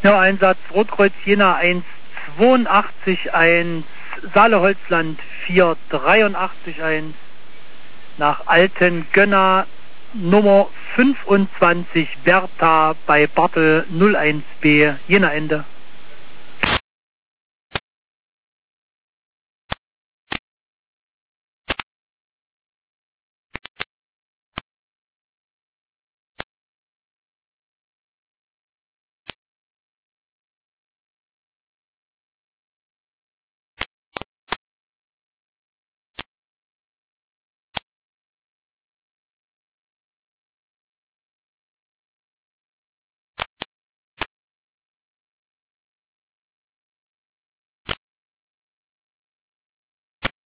Ja, Einsatz Rotkreuz Jena 182-1, Saale-Holzland 483-1, nach Alten Gönner Nummer 25 Bertha bei Bartel 01B, Jena Ende.